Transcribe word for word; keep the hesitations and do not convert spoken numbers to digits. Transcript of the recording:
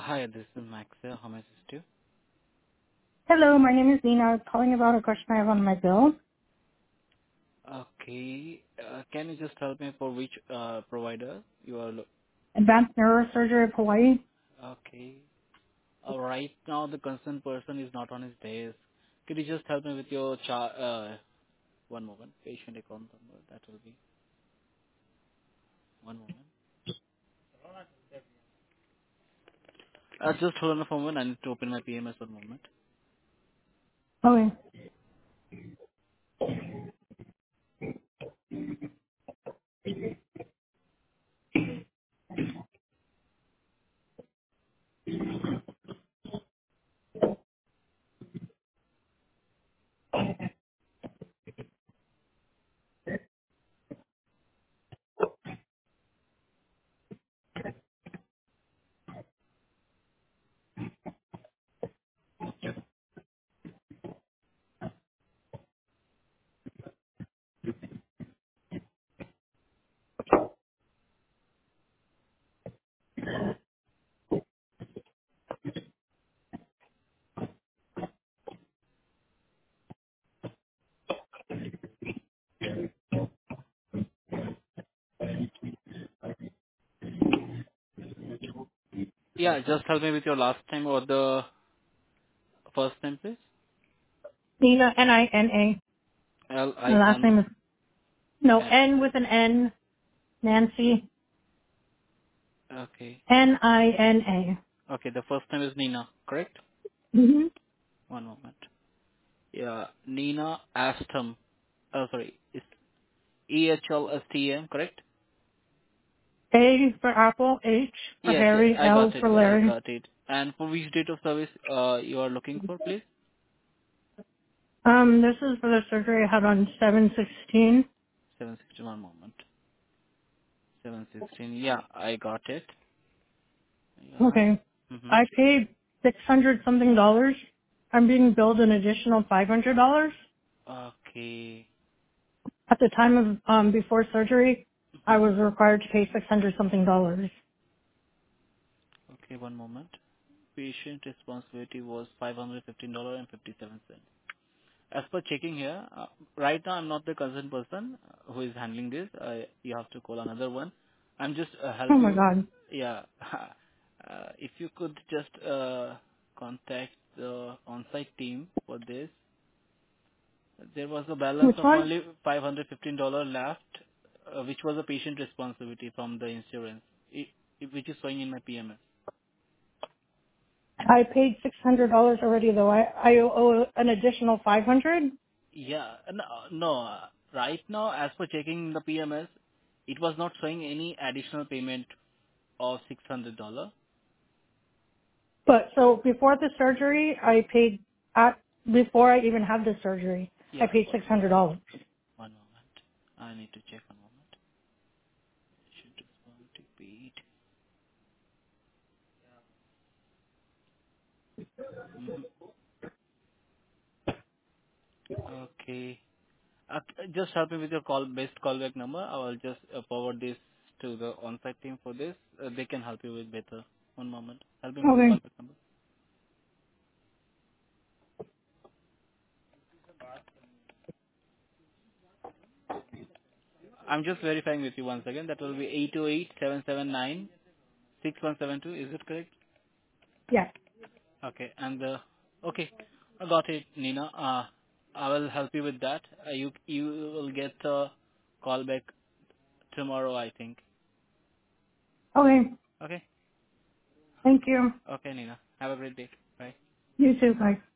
Hi, this is Max here. How may I assist you? Hello, my name is Nina. I was calling about a question I have on my bill. Okay. Uh, can you just help me for which uh, provider you are? Lo- Advanced Neurosurgery of Hawaii. okay. Uh, right now, the concerned person is not on his days. Could you just help me with your char? Uh, one moment. Patient account number. That will be one moment. Uh, just hold on for a moment. I need to open my P M S one moment. Okay. Yeah, just help me with your last name or the first name, please. Nina, N I N A. L My I last N. name is, no, uh, N with an N, Nancy. Okay. N I N A. Okay. The first name is Nina, correct? Mm-hmm. One moment. Yeah, Nina Astam. Oh, sorry. It's E H L S T M, correct? A for Apple, H for Yes, yes, Harry, I L got it. for I Larry. got it. And for which date of service uh, you are looking for, please? Um, this is for the surgery I had on seven sixteen. seven sixty-one moment. seven sixteen. Yeah, I got it. Yeah. Okay. Mm-hmm. I paid six hundred something dollars. I'm being billed an additional five hundred dollars. Okay. At the time of, um, before surgery, I Mm-hmm. was required to pay six hundred something dollars. Okay, one moment. Patient responsibility was five hundred fifteen dollars and fifty-seven cents. As per checking here, uh, right now I'm not the concerned person uh, who is handling this. Uh, you have to call another one. I'm just uh, help Oh my you. god. Yeah, uh, if you could just uh, contact the on-site team for this. There was a balance Which of one? only five hundred fifteen dollars left, uh, which was a patient responsibility from the insurance, i i- which is showing in my P M S. I paid six hundred dollars already though. I, I owe an additional five hundred. Yeah. No, no, uh, right now, as per checking the P M S, it was not showing any additional payment of six hundred dollars. But so before the surgery, I paid, at, before I even had the surgery, I Yeah. paid One six hundred dollars. one moment. I need to check one moment. Should respond to paid. Mhm. Okay. Uh, Just help me with your call, best callback number. I will just uh, forward this to the on-site team for this. Uh, They can help you with better. One moment. Help me with the Okay. callback number. I'm just verifying with you once again. That will be eight two eight seven seven nine six one seven two. Is it correct? Yeah. Okay. And uh, okay, I got it, Nina. Uh, I will help you with that. Uh, you you will get a call back tomorrow, I think. Okay. Okay. Thank you. Okay, Nina. Have a great day. Bye. You too. Bye.